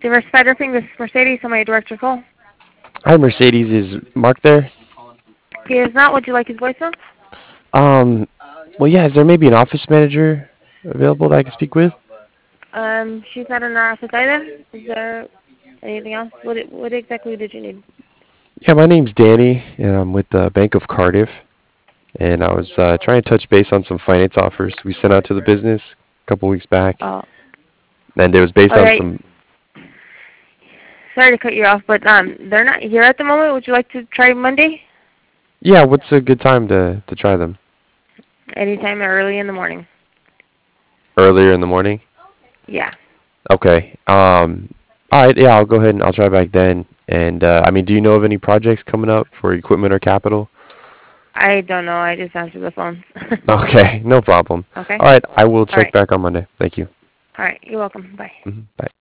Diversified Roofing, this is Mercedes. How may I direct your call? Hi, Mercedes. Is Mark there? He is not. Would you like his voicemail? Um, well, yeah, is there maybe an office manager available that I can speak with? She's not in our office either. Is there anything else? What exactly did you need? Yeah, my name's Danny, and I'm with the Bank of Cardiff. And I was trying to touch base on some finance offers we sent out to the business a couple weeks back. Oh, And it was based all on right. some. Sorry to cut you off, but they're not here at the moment. Would you like to try Monday? Yeah, what's a good time to try them? Anytime early in the morning. Earlier in the morning? Yeah. Okay. All right, yeah, I'll go ahead and I'll try back then. And I mean, do you know of any projects coming up for equipment or capital? I don't know. I just answered the phone. Okay, no problem. Okay. All right, I will All check right. back on Monday. Thank you. All right. You're welcome. Bye. Bye.